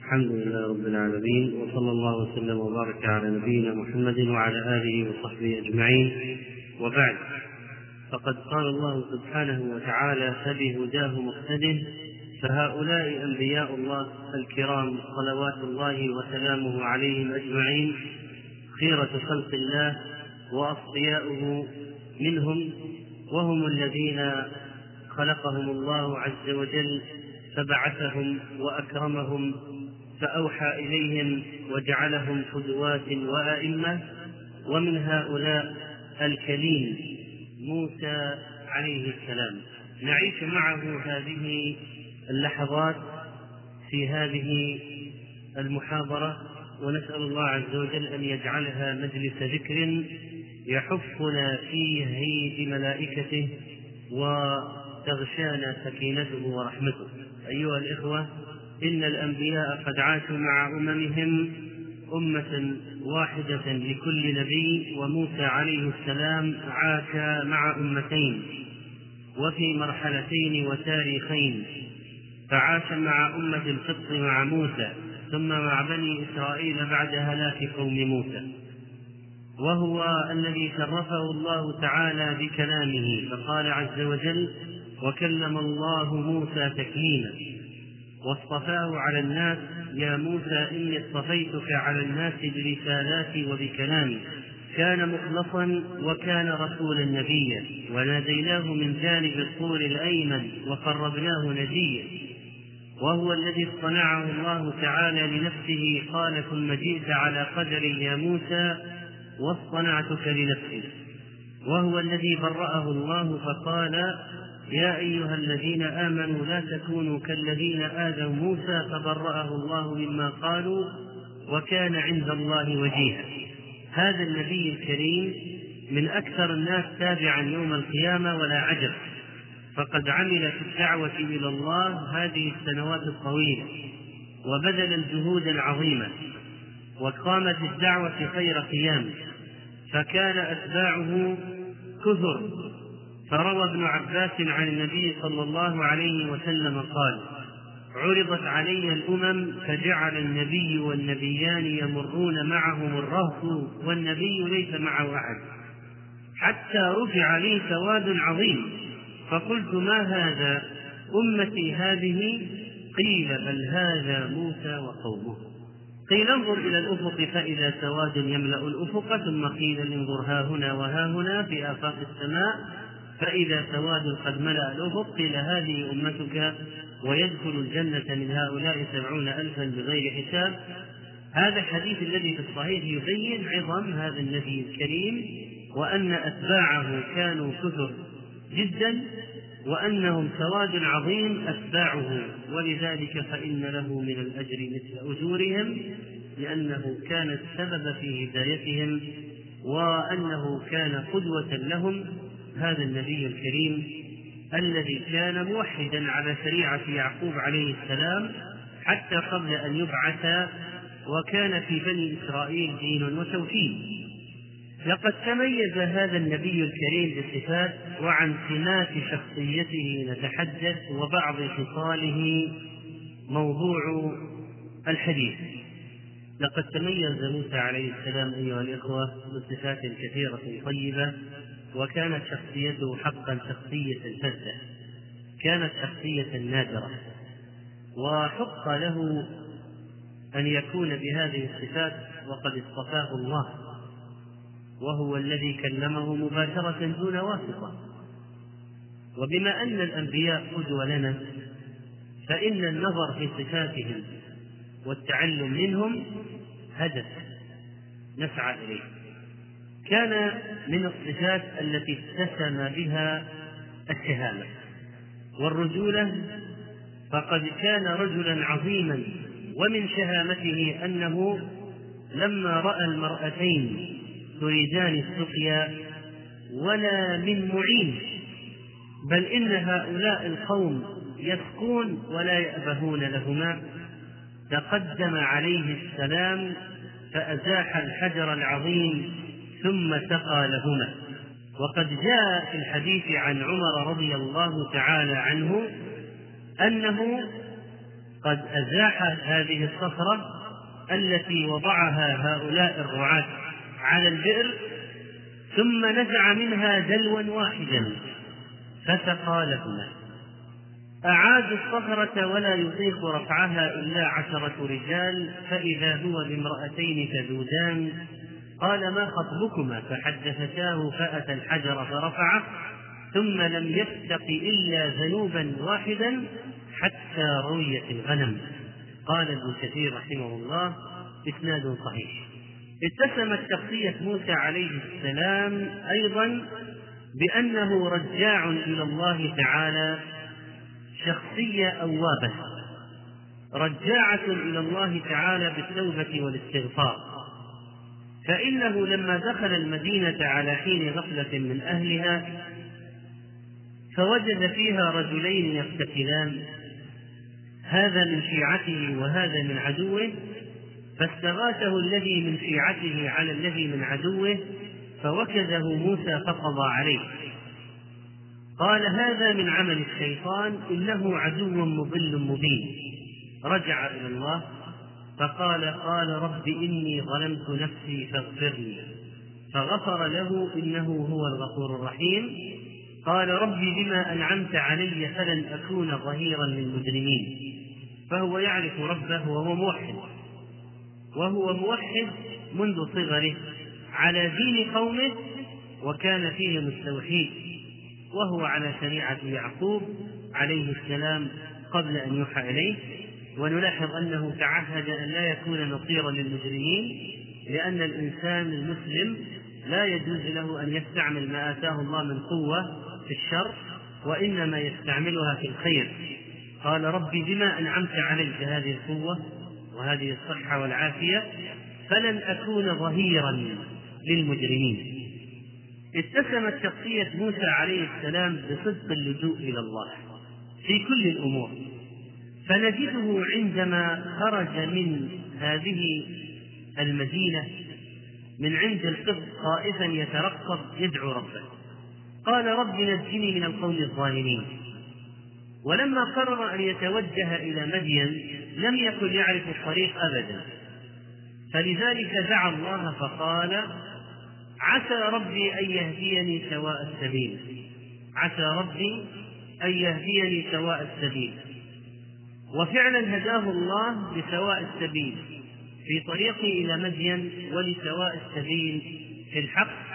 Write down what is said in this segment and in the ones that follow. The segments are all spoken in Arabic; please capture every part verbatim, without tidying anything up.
الحمد لله رب العالمين، وصلى الله وسلم وبارك على نبينا محمد وعلى آله وصحبه أجمعين، وبعد. فقد قال الله سبحانه وتعالى: فبهداه مقتده. فهؤلاء أنبياء الله الكرام صلوات الله وسلامه عليهم أجمعين، خيرة خلق الله وأصفياؤه منهم، وهم الذين خلقهم الله عز وجل فبعثهم وأكرمهم فأوحى إليهم وجعلهم قدوات وأئمة. ومن هؤلاء الكليم موسى عليه السلام. نعيش معه هذه اللحظات في هذه المحاضرة، ونسأل الله عز وجل أن يجعلها مجلس ذكر يحفنا فيه بملائكته وتغشانا سكينته ورحمته. أيها الإخوة، إن الأنبياء قد عاشوا مع أممهم أمة واحدة لكل نبي، وموسى عليه السلام عاش مع أمتين وفي مرحلتين وتاريخين، فعاش مع أمة القبط مع موسى، ثم مع بني إسرائيل بعد هلاك قوم موسى، وهو الذي شرفه الله تعالى بكلامه، فقال عز وجل: وكلم الله موسى تكليما، واصطفاه على الناس: يا موسى إني اصطفيتك على الناس برسالاتي وبكلامي. كان مخلصا وكان رسولا نبيا، وناديناه من جانب الطور الأيمن وقربناه نجيا. وهو الذي اصطنعه الله تعالى لنفسه، قال: ثم جئت على قدر يا موسى واصطنعتك لنفسي. وهو الذي برأه الله فقال: يا أيها الذين آمنوا لا تكونوا كالذين آذوا موسى فبرأه الله مما قالوا وكان عند الله وجيها. هذا النبي الكريم من أكثر الناس تابعا يوم القيامة، ولا عجب، فقد عمل في الدعوة إلى الله هذه السنوات الطويلة، وبذل الجهود العظيمة، وقامت الدعوة خير قيام، فكان أتباعه كثر. فروى ابن عباس عن النبي صلى الله عليه وسلم قال: عرضت علي الأمم فجعل النبي والنبيان يمرون معهم الرهط والنبي ليس معه أحد، حتى رفع لي سواد عظيم، فقلت: ما هذا؟ أمتي هذه؟ قيل: بل هذا موسى وقومه. قيل: انظر إلى الأفق فإذا سواد يملأ الأفق، ثم قيل: انظر ها هنا وها هنا في آفاق السماء فإذا سواد قد ملأ الأفق. قيل: هذه أمتك ويدخل الجنة من هؤلاء سبعون ألفا بغير حساب. هذا الحديث الذي في الصحيح يبين عظم هذا النبي الكريم، وأن أتباعه كانوا كثر جدا، وأنهم سواد عظيم أتباعه، ولذلك فإن له من الأجر مثل أجورهم، لأنه كان السبب في هدايتهم، وأنه كان قدوة لهم. هذا النبي الكريم الذي كان موحدا على شريعة يعقوب عليه السلام حتى قبل أن يبعث، وكان في بني إسرائيل دين وتوحيد. لقد تميز هذا النبي الكريم بصفات، وعن سمات شخصيته نتحدث، وبعض خصاله موضوع الحديث. لقد تميز موسى عليه السلام أيها الإخوة بصفات كثيرة طيبة، وكانت شخصيته حقا شخصية فذة، كانت شخصية نادرة، وحق له أن يكون بهذه الصفات، وقد اصطفاه الله، وهو الذي كلمه مباشرة دون واسطة. وبما أن الأنبياء قدوة لنا، فإن النظر في صفاتهم والتعلم منهم هدف نسعى إليه. كان من الصفات التي اتسم بها الشهامة والرجولة، فقد كان رجلا عظيما، ومن شهامته أنه لما رأى المرأتين تريدان السقيا ولا من معين، بل إن هؤلاء القوم يسقون ولا يأبهون لهما، تقدم عليه السلام فأزاح الحجر العظيم ثم سقى لهما. وقد جاء في الحديث عن عمر رضي الله تعالى عنه أنه قد أزاح هذه الصخرة التي وضعها هؤلاء الرعاة على البئر، ثم نزع منها دلوا واحدا فسقى لهما. أعادوا الصخرة ولا يطيق رفعها إلا عشرة رجال، فإذا هو بامرأتين تذودان. قال: ما خطبكما؟ فحدثتاه، فأتى الحجر فرفعه، ثم لم يستق إلا ذنوبا واحدا حتى رويت الغنم. قال ابن كثير رحمه الله: إسناد صحيح. اتسمت شخصية موسى عليه السلام أيضا بأنه رجاع إلى الله تعالى، شخصية أوابة رجاعة إلى الله تعالى بالتوبة والاستغفار. فإنه لما دخل المدينة على حين غفلة من أهلها فوجد فيها رجلين يقتتلان، هذا من شيعته وهذا من عدوه، فاستغاثه الذي من شيعته على الذي من عدوه، فوكزه موسى فقضى عليه. قال: هذا من عمل الشيطان، إنه عدو مضل مبين. رجع إلى الله فقال: قال رب إني ظلمت نفسي فاغفرني، فغفر له إنه هو الغفور الرحيم. قال: رب بما أنعمت علي فلن أكون ظهيرا للمجرمين. فهو يعرف ربه وهو موحد، وهو موحد منذ صغره على دين قومه، وكان فيهم التوحيد، وهو على شريعة يعقوب عليه السلام قبل أن يوحى إليه. ونلاحظ أنه تعهد أن لا يكون نصيرا للمجرمين، لأن الإنسان المسلم لا يجوز له أن يستعمل ما آتاه الله من قوة في الشر، وإنما يستعملها في الخير. قال: ربي بما أنعمت علي هذه القوة وهذه الصحة والعافية فلن أكون ظهيرا للمجرمين. اتسمت شخصية موسى عليه السلام بصدق اللجوء إلى الله في كل الأمور، فنجده عندما خرج من هذه المدينة من عند القبط خائفا يترقب يدعو ربه، قال: رب نجني من القوم الظالمين. ولما قرر أن يتوجه إلى مدين لم يكن يعرف الطريق أبدا، فلذلك دعا الله فقال: عسى ربي أن يهديني سواء السبيل، عسى ربي أن يهديني سواء السبيل. وفعلا هداه الله لسواء السبيل في طريقه إلى مدين، ولسواء السبيل في الحق،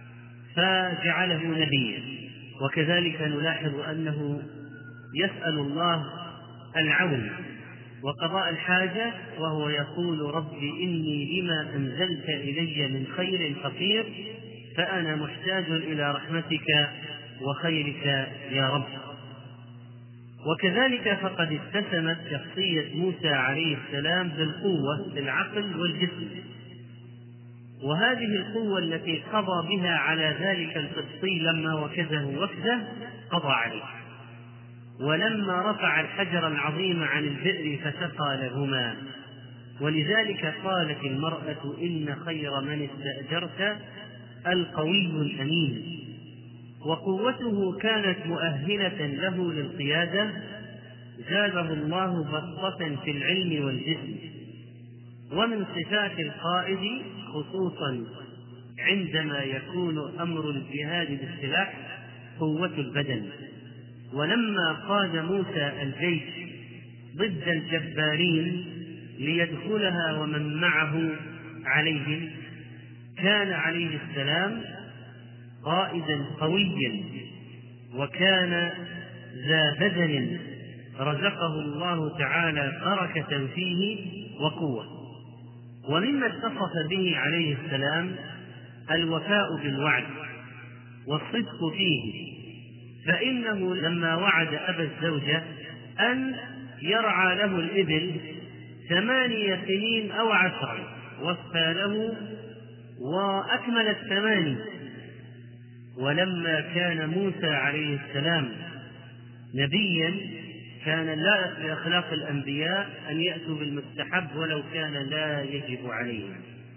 فجعله نبيا. وكذلك نلاحظ أنه يسأل الله العون وقضاء الحاجة، وهو يقول: رب إني لما أنزلت إلي من خير فقير، فأنا محتاج إلى رحمتك وخيرك يا رب. وكذلك فقد اتسمت شخصية موسى عليه السلام بالقوة في العقل والجسم، وهذه القوة التي قضى بها على ذلك القبطي لما وكزه وكزه قضى عليه. ولما رفع الحجر العظيم عن البئر فسقى لهما. ولذلك قالت المرأة: إن خير من استأجرت القوي الأمين. وقوته كانت مؤهلة له للقيادة، زاده الله بسطة في العلم والجسم. ومن صفات القائد خصوصا عندما يكون أمر الجهاد بالسلاح قوة البدن. ولما قاد موسى الجيش ضد الجبارين ليدخلها ومن معه عليهم، كان عليه السلام قائدا قويا، وكان ذا بدن رزقه الله تعالى بركة فيه وقوة. ومما اتصف به عليه السلام الوفاء بالوعد والصدق فيه، فإنه لما وعد أبا الزوجة أن يرعى له الإبل ثمانية سنين أو عشرا، وفى له وأكمل الثماني. ولما كان موسى عليه السلام نبيا كان اللائق بأخلاق الأنبياء أن يأتوا بالمستحب ولو كان لا يجب عليهم.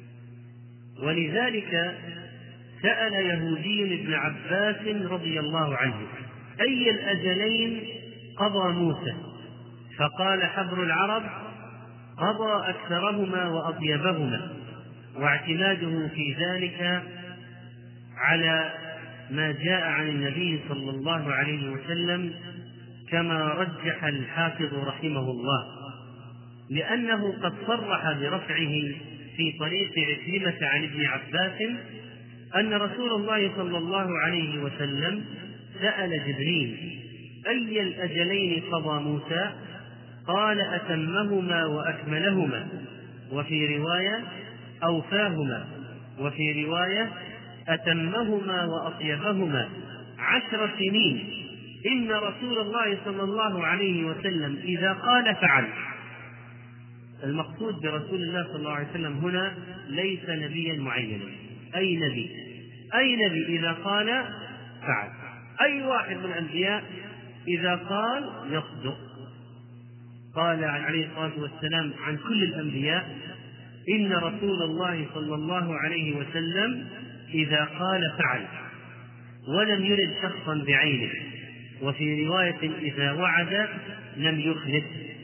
ولذلك سأل يهودي ابن عباس رضي الله عنه: أي الأجلين قضى موسى؟ فقال حبر العرب: قضى أكثرهما وأطيبهما، واعتماده في ذلك على ما جاء عن النبي صلى الله عليه وسلم كما رجح الحافظ رحمه الله، لأنه قد صرح برفعه في طريق عكرمة عن ابن عباس أن رسول الله صلى الله عليه وسلم سأل جبريل: أي الأجلين قضى موسى؟ قال: أتمهما وأكملهما، وفي رواية أوفاهما، وفي رواية أتمهما وأطيبهما، عشر سنين. إن رسول الله صلى الله عليه وسلم إذا قال فعل. المقصود برسول الله صلى الله عليه وسلم هنا ليس نبيا معينا، أي نبي أي نبي إذا قال فعل. أي واحد من الأنبياء إذا قال يصدق. قال عليه الصلاة والسلام عن كل الأنبياء: إن رسول الله صلى الله عليه وسلم إذا قال فعل، ولم يرد شخصا بعينه. وفي رواية: إذا وعد لم يخلف.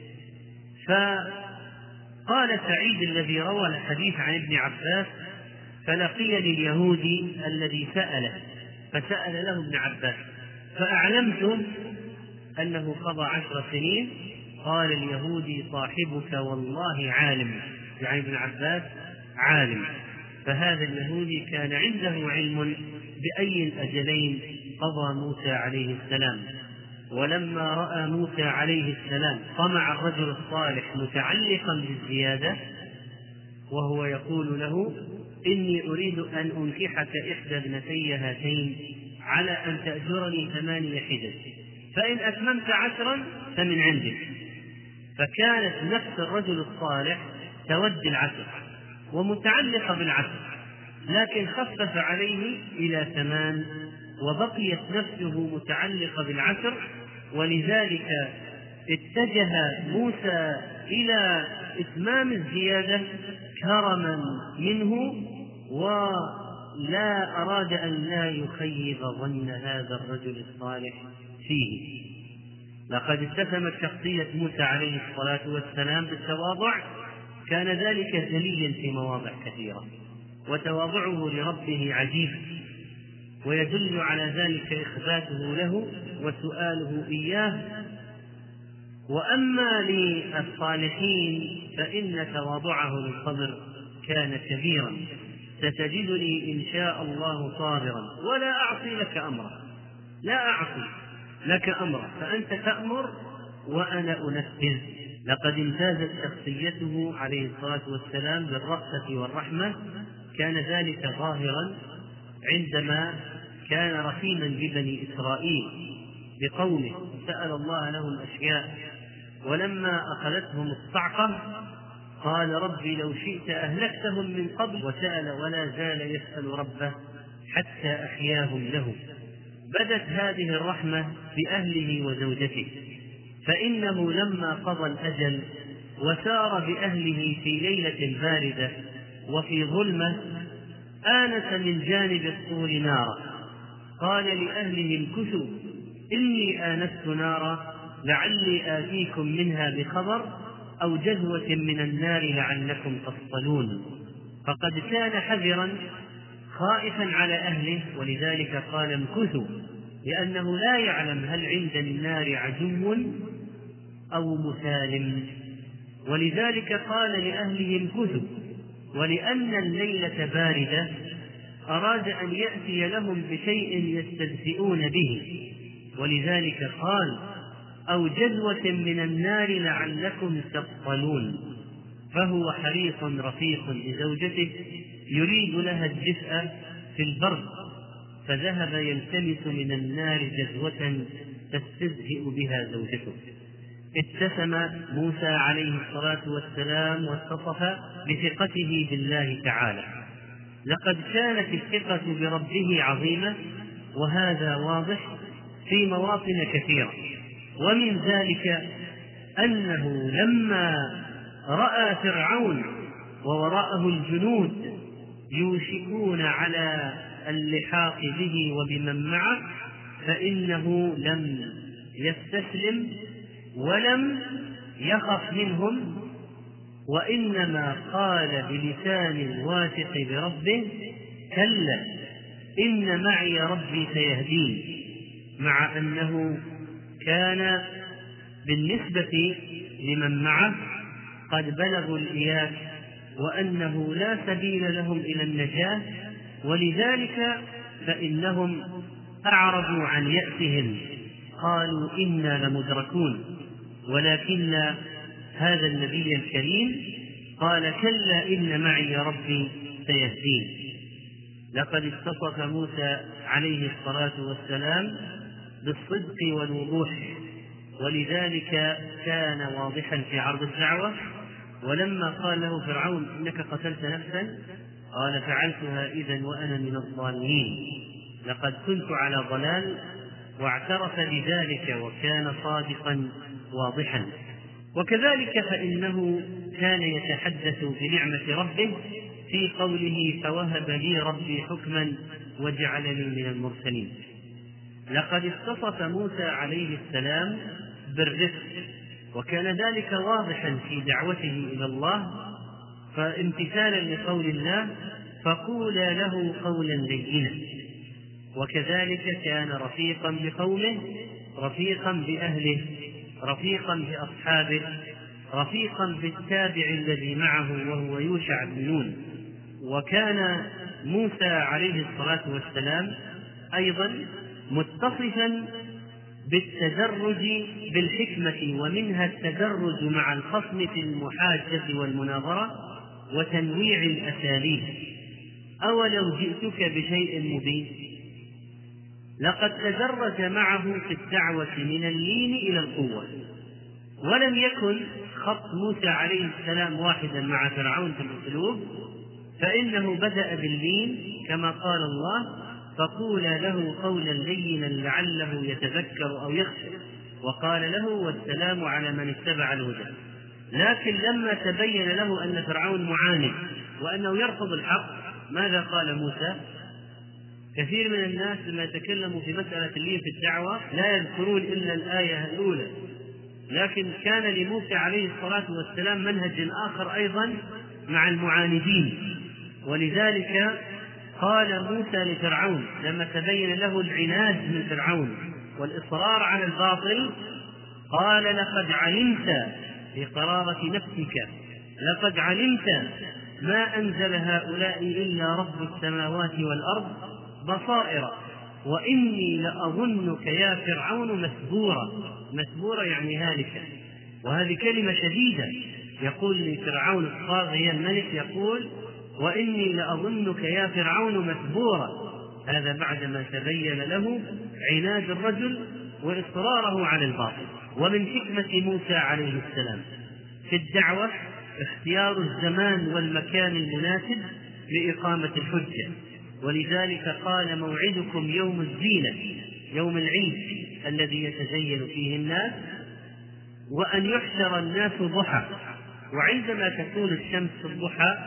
فقال سعيد الذي روى الحديث عن ابن عباس: فلقيني اليهودي الذي سأله فسأل له ابن عباس فأعلمت أنه قضى عشر سنين. قال اليهودي: صاحبك والله عالم، يعني ابن عباس عالم. فهذا اليهودي كان عنده علم بأي الأجلين قضى موسى عليه السلام. ولما رأى موسى عليه السلام طمع الرجل الصالح متعلقا بالزيادة وهو يقول له: إني أريد أن أنكحك إحدى ابنتي هاتين على أن تأجرني ثمانية حجج، فإن أتممت عشرا فمن عندك. فكانت نفس الرجل الصالح تود العشر ومتعلقة بالعشر، لكن خفف عليه إلى ثمان، وبقيت نفسه متعلقة بالعشر. ولذلك اتجه موسى إلى إتمام الزيادة كرما منه، ولا أراد أن لا يخيب ظن هذا الرجل الصالح فيه. لقد اتسمت شخصية موسى عليه الصلاة والسلام بالتواضع، كان ذلك جليا في مواضع كثيرة، وتواضعه لربه عجيب، ويدل على ذلك إخباته له وسؤاله إياه. وأما للصالحين فإن تواضعه للصبر كان كبيرا: ستجدني إن شاء الله صابرا ولا أعصي لك أمرا. لا أعصي لك أمرا، فأنت تأمر وأنا أنفذ. لقد امتازت شخصيته عليه الصلاة والسلام بالرأفة والرحمة، كان ذلك ظاهرا عندما كان رحيما ببني إسرائيل بقومه، سأل الله لهم أشياء، ولما أخذتهم الصعقة قال: ربي لو شئت أهلكتهم من قبل، وسأل ولا زال يسأل ربه حتى أحياهم له. بدت هذه الرحمة بأهله وزوجته، فإنه لما قضى الأجل وسار بأهله في ليلة باردة وفي ظلمة آنس من جانب الطور نارا، قال لأهله: امكثوا إني آنست نارا لعلي آتيكم منها بخبر أو جذوة من النار لعلكم تصطلون. فقد كان حذرا خائفا على أهله، ولذلك قال: امكثوا، لأنه لا يعلم هل عند النار عدو أو مسالم. ولذلك قال لأهله: امكثوا. ولأن الليلة باردة أراد أن يأتي لهم بشيء يستدفئون به، ولذلك قال: أو جذوة من النار لعلكم تصطلون. فهو حريص رفيق بزوجته يريد لها الدفء في البرد، فذهب يلتمس من النار جذوة تستدفئ بها زوجته. ابتسم موسى عليه الصلاة والسلام واتصف بثقته بالله تعالى. لقد كانت الثقة بربه عظيمة، وهذا واضح في مواطن كثيرة، ومن ذلك أنه لما رأى فرعون ووراءه الجنود يوشكون على اللحاق به وبمن معه، فإنه لم يستسلم ولم يخف منهم، وإنما قال بلسان الواثق بربه: كلا إن معي ربي سيهدين، مع أنه كان بالنسبة لمن معه قد بلغوا الإياس وأنه لا سبيل لهم إلى النجاة، ولذلك فإنهم أعرضوا عن يأسهم، قالوا إنا لمدركون. ولكن هذا النبي الكريم قال: كلا إن معي ربي سيهدين. لقد اتصف موسى عليه الصلاة والسلام بالصدق والوضوح، ولذلك كان واضحا في عرض الدعوة. ولما قال له فرعون: إنك قتلت نفسا، قال: فعلتها إذن وأنا من الظالمين، لقد كنت على ضلال، واعترف بذلك وكان صادقا واضحا. وكذلك فإنه كان يتحدث بنعمة ربه في قوله: فوهب لي ربي حكما وجعلني من المرسلين. لقد اتصف موسى عليه السلام بالرفق، وكان ذلك واضحا في دعوته إلى الله، فامتثالا لقول الله: فقولا له قولا لينا. وكذلك كان رفيقا بقومه، رفيقا بأهله، رفيقا بأصحابه، رفيقا بالتابع الذي معه وهو يوشع بن نون. وكان موسى عليه الصلاة والسلام أيضا متصفا بالتدرج بالحكمة، ومنها التدرج مع الخصم في المحاجة والمناظرة وتنويع الأساليب. أولو جئتك بشيء مبين. لقد تدرج معه في الدعوة من اللين إلى القوة، ولم يكن خط موسى عليه السلام واحدا مع فرعون في الأسلوب، فإنه بدأ باللين كما قال الله: فقولا له قولا لينا لعله يتذكر أو يخشى، وقال له: والسلام على من اتبع الهدى. لكن لما تبين له أن فرعون معاند وأنه يرفض الحق، ماذا قال موسى؟ كثير من الناس لما يتكلموا في مسألة اللين في الدعوة لا يذكرون إلا الآية الأولى، لكن كان لموسى عليه الصلاة والسلام منهج آخر أيضا مع المعاندين. ولذلك قال موسى لفرعون لما تبين له العناد من فرعون والإصرار على الباطل، قال: لقد علمت بقرارة نفسك، لقد علمت ما أنزل هؤلاء إلا رب السماوات والأرض بصائر، وإني لأظنك يا فرعون مسبورا. مسبورا يعني هالكا، وهذه كلمة شديدة. يقول لفرعون الطاغية الملك، يقول: وإني لأظنك يا فرعون مسبورا. هذا بعدما تبين له عناد الرجل وإصراره على الباطل. ومن حكمة موسى عليه السلام في الدعوة اختيار الزمان والمكان المناسب لإقامة الحجة، ولذلك قال: موعدكم يوم الزينة، يوم العيد الذي يتزين فيه الناس، وأن يحشر الناس ضحى. وعندما تكون الشمس في الضحى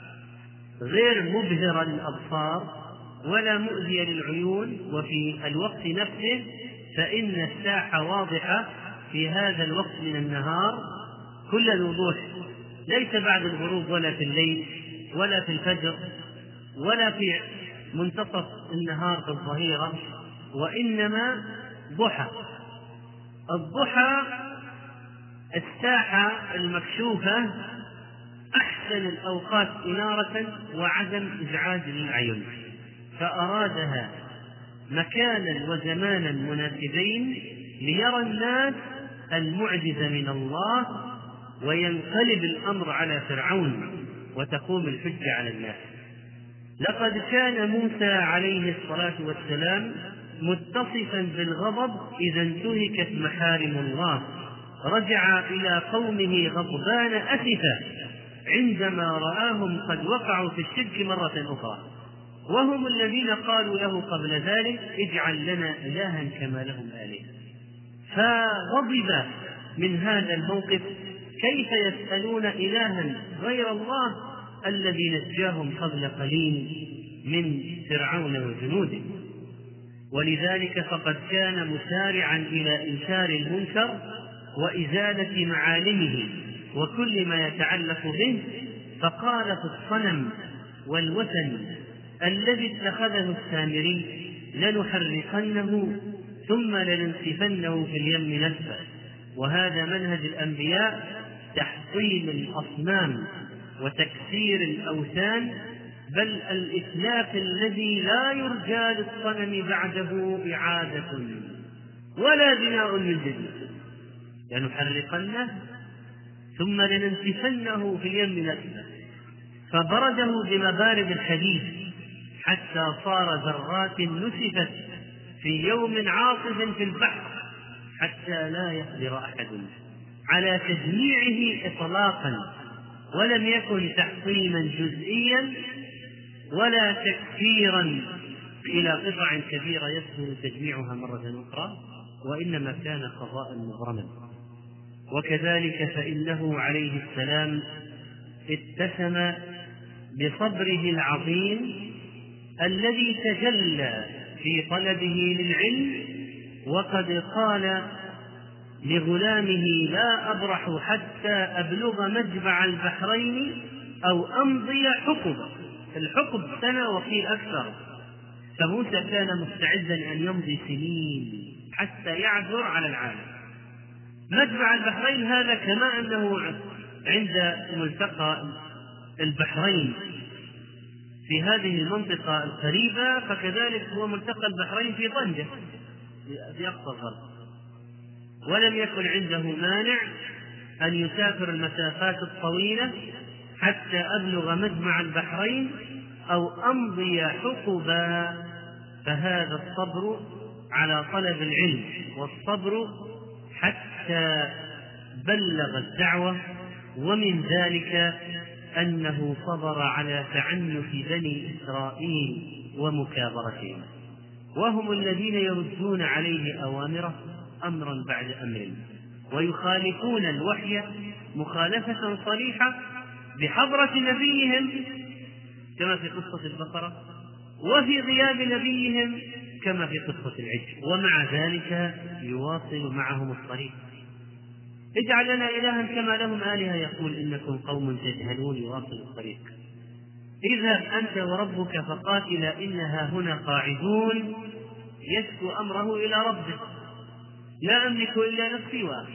غير مبهرة للأبصار ولا مؤذية للعيون، وفي الوقت نفسه فإن الساحة واضحة في هذا الوقت من النهار كل الوضوح، ليس بعد الغروب ولا في الليل ولا في الفجر ولا في منتصف النهار في الظهيرة، وإنما ضحى. الضحى الساحة المكشوفة أحسن الأوقات إنارة وعدم إزعاج للعيون، فأرادها مكانا وزمانا مناسبين ليرى الناس المعجزة من الله، وينقلب الأمر على فرعون وتقوم الحجة على الناس. لقد كان موسى عليه الصلاة والسلام متصفا بالغضب إذا انتهكت محارم الله، رجع إلى قومه غضبان أسفا عندما رآهم قد وقعوا في الشرك مرة أخرى، وهم الذين قالوا له قبل ذلك: اجعل لنا إلها كما لهم آلهة. فغضب من هذا الموقف، كيف يسألون إلها غير الله الذي نجاهم قبل قليل من فرعون وجنوده. ولذلك فقد كان مسارعا إلى إنكار المنكر وإزالة معالمه وكل ما يتعلق به، فقال في الصنم والوثن الذي اتخذه السامري لنحرقنه ثم لننسفنه في اليم نسفا. وهذا منهج الأنبياء، تحطيم الأصنام وتكسير الأوثان، بل الإتلاف الذي لا يرجى للصنم بعده إعادة ولا بناء من جديد. لنحرقنه ثم لننسفنه في اليم نسفا، فبرده بمبارد الحديد حتى صار ذرات نسفت في يوم عاصف في البحر، حتى لا يقدر أحد على تجميعه إطلاقا، ولم يكن تحطيما جزئيا ولا تكثيرا إلى قطع كبيرة يسهل تجميعها مرة أخرى، وإنما كان قضاء مبرما. وكذلك فإنه عليه السلام اتسم بصبره العظيم الذي تجلى في طلبه للعلم، وقد قال لغلامه: لا أبرح حتى أبلغ مجمع البحرين أو أمضي حقبة. الحقب سنة وقيل أكثر، فموسى كان مستعدا أن يمضي سنين حتى يعثر على العالم. مجمع البحرين هذا كما أنه عند ملتقى البحرين في هذه المنطقة القريبة، فكذلك هو ملتقى البحرين في طنجة في أقصى الغرب. ولم يكن عنده مانع أن يسافر المسافات الطويلة حتى أبلغ مجمع البحرين أو أمضي حقبا. فهذا الصبر على طلب العلم، والصبر حتى بلغ الدعوة. ومن ذلك أنه صبر على تعنف بني إسرائيل ومكابرتهم، وهم الذين يردون عليه أوامره أمرا بعد أمر، ويخالفون الوحي مخالفة صريحة بحضرة نبيهم كما في قصة البقرة، وفي غياب نبيهم كما في قصة العجل، ومع ذلك يواصل معهم الطريق. اجعل لنا إلها كما لهم آلهة، يقول إنكم قوم تجهلون، يواصل الطريق. اذهب أنت وربك فقاتلا إنها هنا قاعدون، يشكو أمره إلى ربه: لا أملك إلا نفسي وأخي.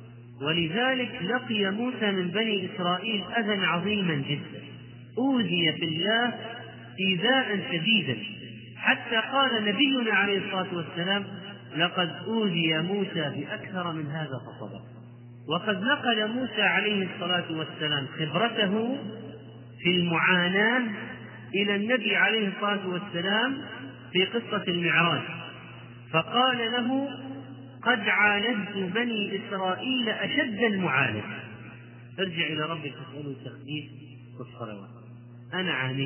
ولذلك لقي موسى من بني إسرائيل أذى عظيما جدا، أوذي في الله إيذاء شديدا، حتى قال نبينا عليه الصلاة والسلام: لقد أوذي موسى بأكثر من هذا فصبر. وقد نقل موسى عليه الصلاة والسلام خبرته في المعاناة إلى النبي عليه الصلاة والسلام في قصة المعراج، فقال له: قد عالجت بني إسرائيل أشد المعالجة. ارجع إلى ربك فاسأله التخفيف والصلوات. أنا عانيت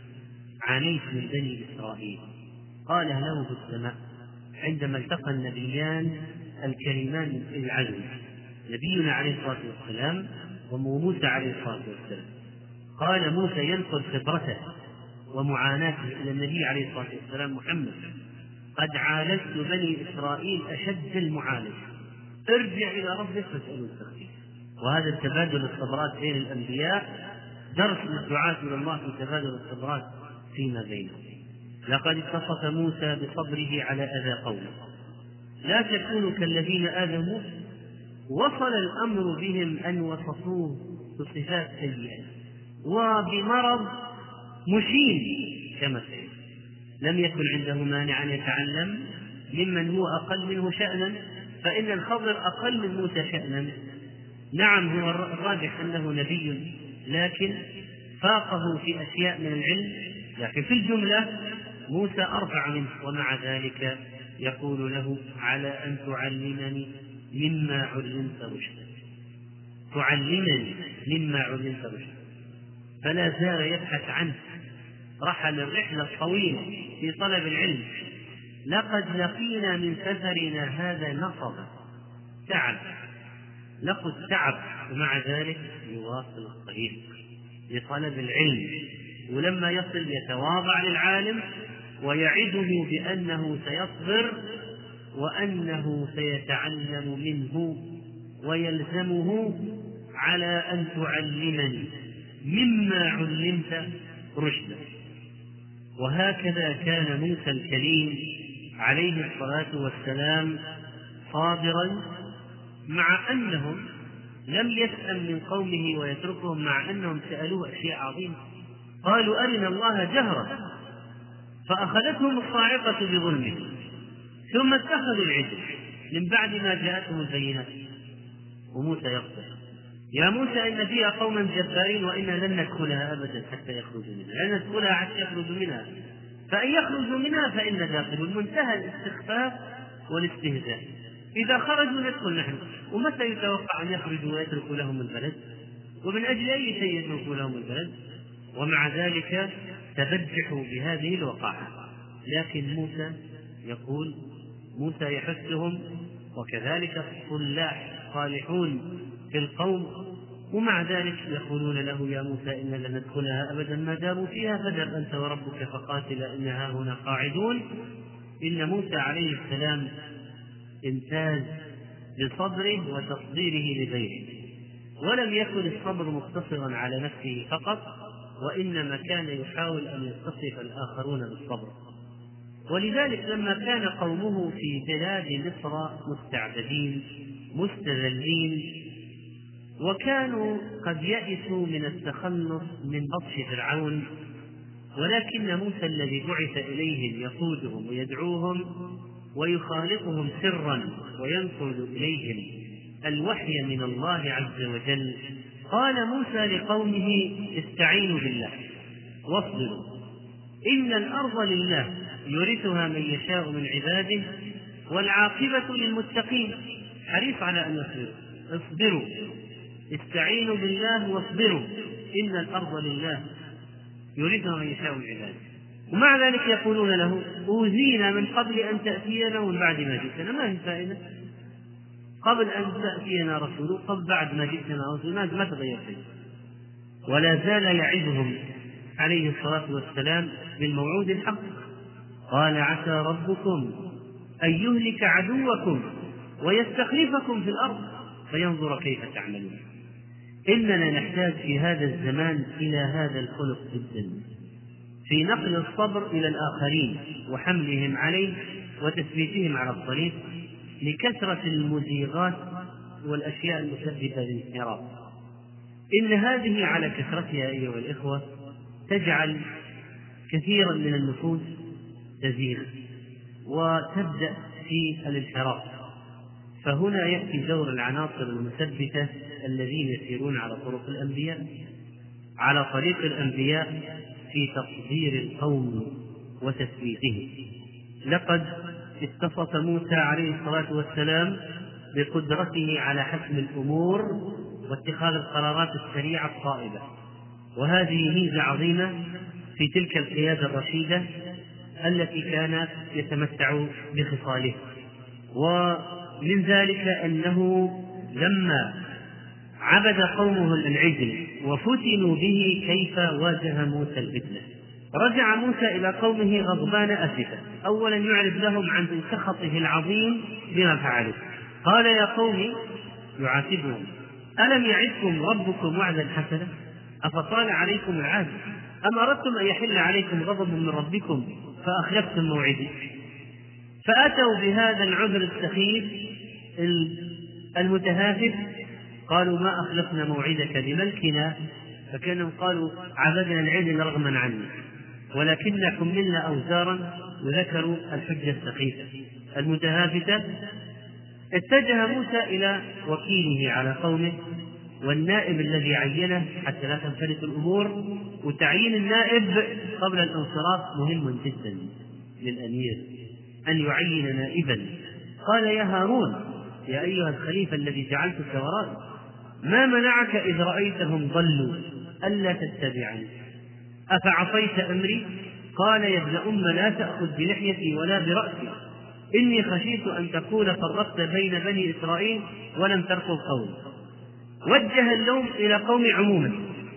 عانيت من بني إسرائيل. قال له في السماء عندما التقى النبيان الكريمان العزم، نبينا عليه الصلاة والسلام وموسى عليه الصلاة والسلام. قال موسى ينقل خبرته ومعاناته إلى النبي عليه الصلاة والسلام محمد: قد عالجت بني إسرائيل أشد المعالجة، ارجع إلى ربك فاسأله التخفيف. وهذا التبادل الصبرات بين الأنبياء درس للدعاة إلى الله في تبادل الصبرات فيما بينهم. لقد اتصف موسى بصبره على أذى قومه. لا تكونوا كالذين آذوا موسى، وصل الأمر بهم أن وصفوه بصفات سيئة وبمرض مشين كما سيئ. لم يكن عنده مانع أن يتعلم ممن هو أقل منه شأنا، فإن الخضر أقل من موسى شأنا. نعم هو الراجح أنه نبي، لكن فاقه في أشياء من العلم، لكن في الجملة موسى أرفع منه. ومع ذلك يقول له: على أن تعلمني مما علمت رشدا، تعلمني مما علمت رشدا. فلا زال يبحث عنه، رحل الرحلة الطويلة في طلب العلم. لقد لقينا من سفرنا هذا نصبا، تعب، لقد تعب، ومع ذلك يواصل الطريق لطلب العلم. ولما يصل يتواضع للعالم ويعده بأنه سيصبر وأنه سيتعلم منه ويلزمه على أن تعلمني مما علمت رشدا. وهكذا كان موسى الكليم عليه الصلاة والسلام صابرا، مع أنهم لم يسأل من قومه ويتركهم، مع أنهم سألوه أشياء عظيمة. قالوا أرنا الله جهرة فأخذتهم الصاعقة بظلمهم، ثم اتخذوا العجل من بعد ما جاءتهم البينات. وموسى يغضب: يا موسى إن فيها قوما جبارين وإنا لن ندخلها أبدا حتى يخرجوا منها، لن ندخلها حتى يخرجوا منها، فإن يخرجوا منها فإن داخل. منتهى الاستخفاف والاستهزاء. إذا خرجوا ندخل نحن، ومتى يتوقع أن يخرجوا ويتركوا لهم البلد؟ ومن أجل أي شيء يتركوا لهم البلد؟ ومع ذلك تبجحوا بهذه الوقاحة. لكن موسى يقول، موسى يحثهم، وكذلك الصلاح صالحون في القوم، ومع ذلك يقولون له: يا موسى إن لن ندخلها أبدا ما داموا فيها، فاذهب أنت وربك فقاتلا إنها هنا قاعدون. إن موسى عليه السلام امتاز بصبره وتصديره لغيره، ولم يكن الصبر مقتصرا على نفسه فقط، وإنما كان يحاول أن يتصف الآخرون بالصبر. ولذلك لما كان قومه في بلاد مصر مستعبدين مستذلين، وكانوا قد يئسوا من التخلص من بطش فرعون، ولكن موسى الذي بعث إليهم يقودهم ويدعوهم ويخالطهم سرا وينقل إليهم الوحي من الله عز وجل، قال موسى لقومه: استعينوا بالله واصبروا إن الأرض لله يورثها من يشاء من عباده والعاقبة للمتقين. حريص على أن يصبروا. اصبروا، استعينوا بالله واصبروا إن الأرض لله يورثها من يشاء من عباده. ومع ذلك يقولون له: أوذينا من قبل أن تأتينا ومن بعد ما جئتنا. ما هي الفائدة؟ قبل أن تأتينا رسول، قبل بعد ما جئتنا رسول، ما تغير شيء. ولا زال يعدهم عليه الصلاة والسلام بالموعود الحق. قال: عسى ربكم أن يهلك عدوكم ويستخلفكم في الأرض فينظر كيف تعملون. إننا نحتاج في هذا الزمان إلى هذا الخلق جدا، في نقل الصبر إلى الآخرين وحملهم عليه وتثبيتهم على الطريق، لكثرة المزيغات والأشياء المسببة للانحراف. إن هذه على كثرتها أيها الإخوة تجعل كثيرا من النفوس تزيغ وتبدأ في الانحراف. فهنا يأتي دور العناصر المثبتة الذين يسيرون على طرق الأنبياء، على طريق الأنبياء في تصدير القوم وتثبيتهم. لقد اتصف موسى عليه الصلاة والسلام بقدرته على حسم الأمور واتخاذ القرارات السريعة الصائبة، وهذه ميزة عظيمة في تلك القيادة الرشيدة التي كانت يتمتع بخصاله. ومن ذلك أنه لما عبد قومه العجل وفتنوا به كيف واجه موسى الفتنة. رجع موسى إلى قومه غضبان أسفا، أولا يعرف لهم عن سخطه العظيم بما فعلوا. قال: يا قوم، يعاتبهم: ألم يعدكم ربكم وعدا حسنا أفطال عليكم العهد أم أردتم أن يحل عليكم غضب من ربكم فأخلفتم موعدي؟ فأتوا بهذا العذر السخيف المتهافت. قالوا: ما أخلفنا موعدك بملكنا، فكانوا قالوا: عبدنا العجل رغما عنا ولكننا حملنا أوزارا. وذكروا الحجة السخيفة المتهافتة. اتجه موسى إلى وكيله على قومه والنائب الذي عينه حتى لا تنفلت الأمور. وتعيين النائب قبل الانصراف مهم جدا للأمير، أن يعين نائبا. قال: يا هارون، يا أيها الخليفة الذي جعلتك ورائي، ما منعك إذ رأيتهم ضلوا ألا تتبعني أفعصيت أمري؟ قال: يا ابن أم، لا تأخذ بلحيتي ولا برأسي، إني خشيت أن تقول فرقت بين بني إسرائيل ولم ترقوا قولي. وجه اللوم إلى قوم عموما،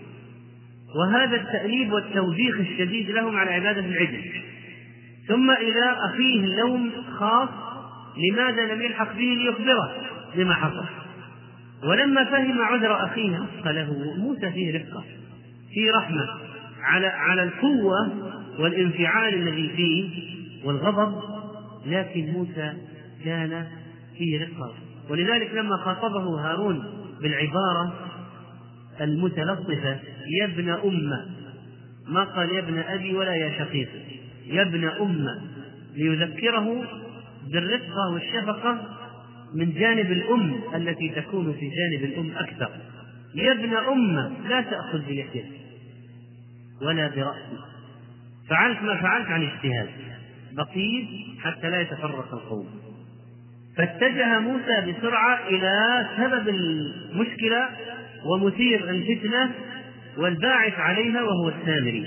وهذا التأنيب والتوبيخ الشديد لهم على عبادة العجل. ثم إلى أخيه اللوم خاص: لماذا لم يلحق به ليخبره بما حصل؟ ولما فهم عذر أخيه قال له موسى فيه رفقة فيه رحمة على على القوة والانفعال الذي فيه والغضب، لكن موسى كان فيه رفقة. ولذلك لما خاطبه هارون بالعبارة المتلطفة يا ابن أمة، ما قال يا ابن أبي ولا يا شقيق، يا ابن أمة، ليذكره بالرفقة والشفقة من جانب الأم التي تكون في جانب الأم أكثر. يا ابن أمة لا تأخذ بلحيتي ولا برأسي، فعلت ما فعلت عن اجتهاد، بقيت حتى لا يتفرق القوم. فاتجه موسى بسرعة إلى سبب المشكلة ومثير الفتنة والباعث عليها وهو السامري،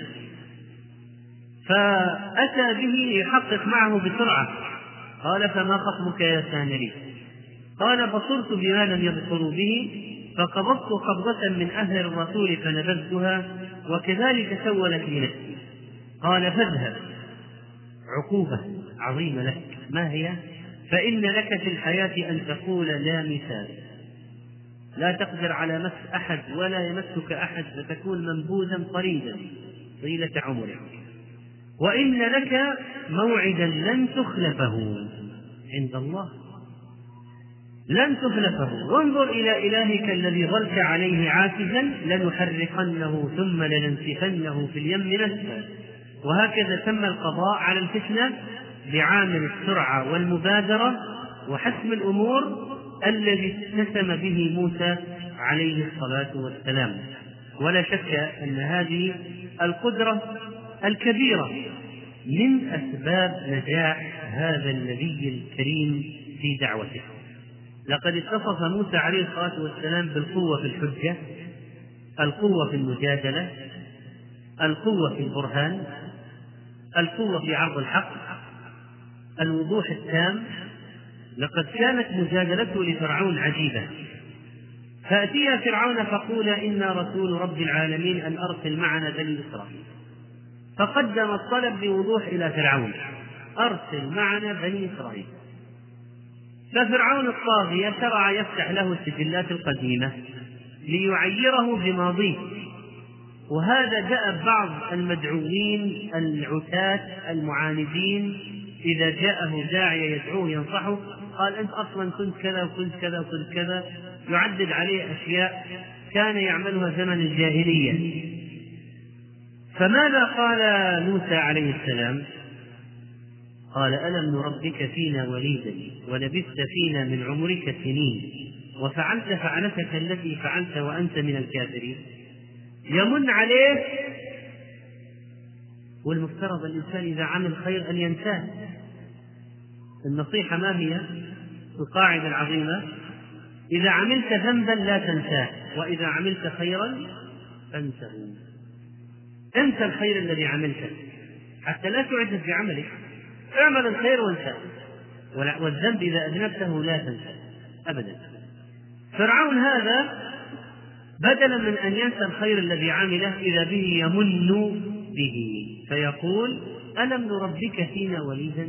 فأتى به يحقق معه بسرعة. قال فما خطبك يا سامري؟ قال بصرت بما لم يبصروا به فقبضت قبضة من أهل الرسول فنبذتها وكذلك سولت لي نفسي. قال فاذهب، عقوبة عظيمة لك، ما هي؟ فإن لك في الحياة أن تقول لا مثال، لا تقدر على مس أحد ولا يمسك أحد، فتكون منبوذا طريدا طيلة عمرك. وإن لك موعدا لن تخلفه عند الله، لن تخلفه، وانظر إلى إلهك الذي ظلت عليه عاكفا لنحرقنه ثم لننسفنه في اليم نسفا. وهكذا تم القضاء على الفتنة بعامل السرعة والمبادرة وحسم الأمور الذي اتسم به موسى عليه الصلاة والسلام. ولا شك أن هذه القدرة الكبيرة من أسباب نجاح هذا النبي الكريم في دعوته. لقد اتصف موسى عليه الصلاة والسلام بالقوة في الحجة، القوة في المجادلة، القوة في البرهان، القوة في عرض الحق، الوضوح التام. لقد كانت مجادلته لفرعون عجيبة، فأتيها فرعون فقول إنا رسول رب العالمين أن أرسل معنا بني إسرائيل، فقدم الطلب بوضوح إلى فرعون أرسل معنا بني إسرائيل. ففرعون الطاغية شرع يفتح له السجلات القديمة ليعيره بماضيه، وهذا جاء بعض المدعوين العتاة المعاندين إذا جاءه داعية يدعوه ينصحه قال أنت أصلا كنت كذا وكنت كذا وكنت كذا، يعدد عليه أشياء كان يعملها زمن الجاهلية. فماذا قال موسى عليه السلام؟ قال ألم نربك فينا وليدا ولبثت فينا من عمرك سنين وفعلت فعلتك التي فعلت وأنت من الكافرين. يمن عليه، والمفترض الإنسان إذا عمل خير أن ينساه. النصيحة ما هي؟ القاعدة العظيمة: إذا عملت ذنبا لا تنساه، وإذا عملت خيرا فانسه. انسى الخير الذي عملته حتى لا تعجز بعملك، اعمل الخير وانساه، والذنب إذا أذنبته لا تنساه أبدا. فرعون هذا بدلا من أن ينسى الخير الذي عمله إذا به يمن به فيقول ألم نربك فينا وليدا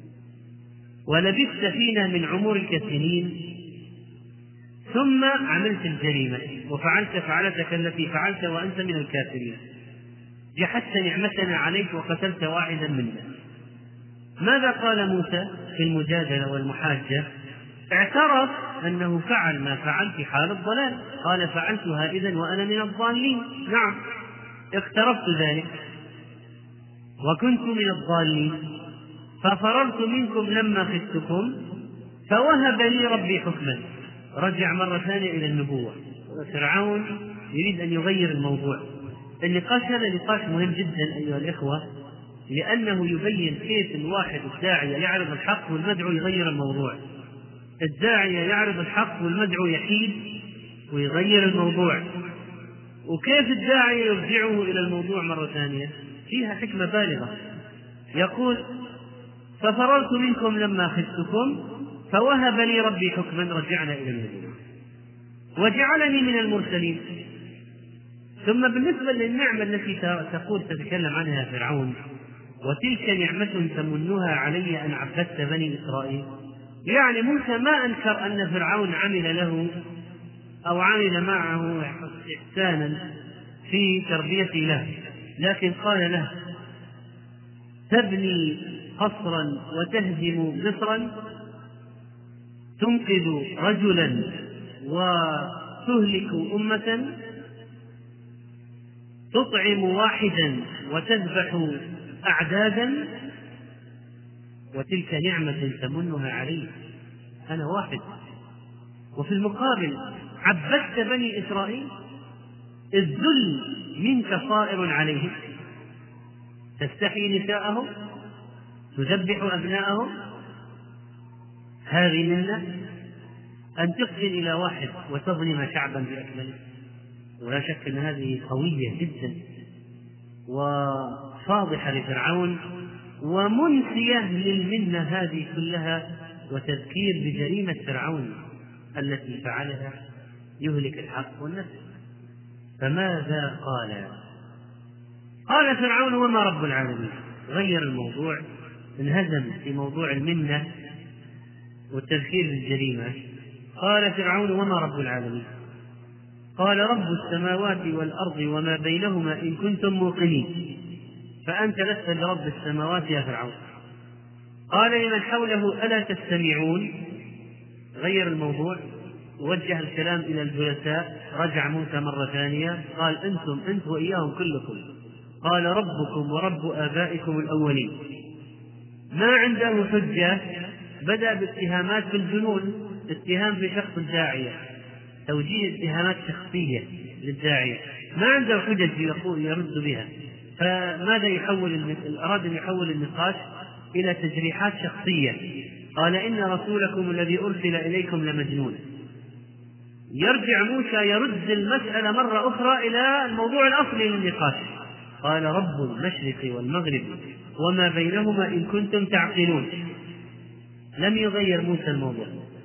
ولبثت فينا من عمرك سنين ثم عملت الجريمة وفعلت فعلتك التي فعلت وأنت من الكافرين، جحدت نعمتنا عليك وقتلت واحدا منا. ماذا قال موسى في المجادلة والمحاجة؟ اعترف أنه فعل ما فعل في حال الضلال، قال فعلتها إذن وأنا من الضالين. نعم، اقترفت ذلك وكنت من الضالين، ففررت منكم لما خفتكم فوهب لي ربي حكما. رجع مرة ثانية إلى النبوة. فرعون يريد أن يغير الموضوع. النقاش هذا نقاش مهم جدا أيها الإخوة، لأنه يبين كيف الواحد الداعية يعرض الحق والمدعو يغير الموضوع. الداعية يعرض الحق والمدعو يحيد ويغير الموضوع، وكيف الداعية يرجعه إلى الموضوع مرة ثانية. فيها حكمة بالغة. يقول ففررت منكم لما خفتكم فوهب لي ربي حكما، رجعنا إلى النبوة وجعلني من المرسلين. ثم بالنسبة للنعمة التي تقول تتكلم عنها فرعون، وتلك نعمة تمنها علي أن عبدت بني إسرائيل، يعني موسى ما أنكر أن فرعون عمل له أو عمل معه إحسانا في تربية له، لكن قال له: تبني قصرا وتهدم مصرا، تنقذ رجلا وتهلك أمة، تطعم واحدا وتذبح أعدادا، وتلك نعمة تمنها علي، أنا واحد، وفي المقابل عبدت بني إسرائيل، الذل منك صائر عليهم، تستحيي نساءهم، تذبح أبناءهم، هذه منة أن تقتل إلى واحد وتظلم شعبا بأكمله. ولا شك أن هذه قوية جدا وفاضحة لفرعون ومنسية للمنة هذه كلها، وتذكير بجريمة فرعون التي فعلها، يهلك الحق والنفس. فماذا قال؟ قال فرعون: وما رب العالمين. غير الموضوع، انهزم في موضوع المنة والتذكير بالجريمة. قال فرعون: وما رب العالمين؟ قال: رب السماوات والأرض وما بينهما إن كنتم موقنين. فأنت لست برب السماوات يا فرعون. قال لمن حوله: ألا تستمعون؟ غير الموضوع، وجه الكلام إلى الجلساء. رجع موسى مرة ثانية قال: أنتم أنت وإياهم كلكم. قال: ربكم ورب آبائكم الأولين. ما عنده حجة، بدأ باتهامات في الجنون، اتهام في شخص الداعية، توجيه اتهامات شخصية للداعية، ما عنده حجج يقول يرد بها. فماذا يحول؟ أراد أن يحول النقاش إلى تجريحات شخصية. قال: إن رسولكم الذي أرسل إليكم لمجنون. يرجع موسى يرد المسألة مرة أخرى إلى الموضوع الأصلي للنقاش. قال: رب المشرق والمغرب وما بينهما إن كنتم تعقلون. لم يغير موسى الموضوع.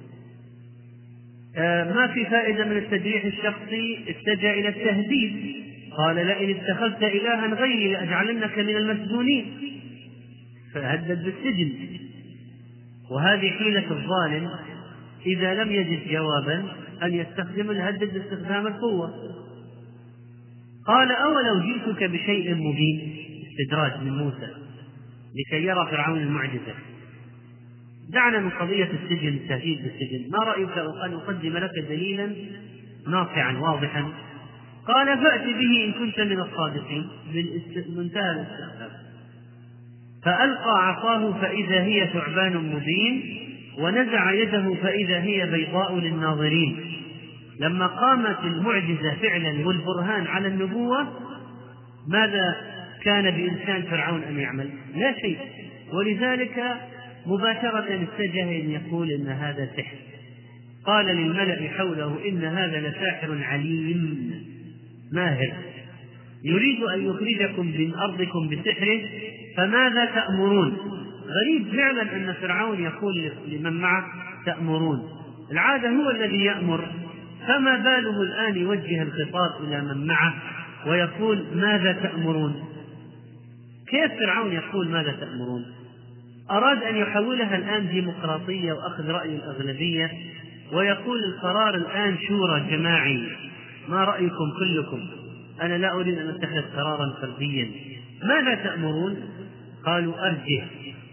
آه ما في فائدة من التجريح الشخصي، اتجه إلى التهديد. قال: لئن اتخذت إلها غيري لأجعلنك من المسجونين. فهدد بالسجن. وهذه حيلة الظالم إذا لم يجد جوابا أن يستخدم الهدد باستخدام القوة. قال: أولو جئتك بشيء مبين. استدراج من موسى لكي يرى فرعون المعجزة. دعنا من قضية السجن، التهديد بالسجن. ما رأيك أن أقدم لك دليلا ناصعا واضحا؟ قال: فأت به إن كنت من الصادقين. منتهى الاستخدام. فألقى عصاه فإذا هي ثعبان مبين، ونزع يده فإذا هي بيضاء للناظرين. لما قامت المعجزة فعلا والبرهان على النبوة، ماذا كان بإمكان فرعون أن يعمل؟ لا شيء. ولذلك مباشرة اتجه أن يقول إن هذا سحر. قال للملأ حوله: إن هذا لساحر عليم ماهر، يريد أن يخرجكم من أرضكم بسحره، فماذا تأمرون؟ غريب فعلا أن فرعون يقول لمن معه: تأمرون. العادة هو الذي يأمر، فما باله الآن يوجه الخطاب إلى من معه ويقول: ماذا تأمرون؟ كيف فرعون يقول ماذا تأمرون؟ أراد أن يحولها الآن ديمقراطية وأخذ رأي الأغلبية، ويقول القرار الآن شورى جماعي، ما رأيكم كلكم؟ أنا لا أريد أن أتخذ قرارا فرديا. ماذا تأمرون؟ قالوا: أرجه،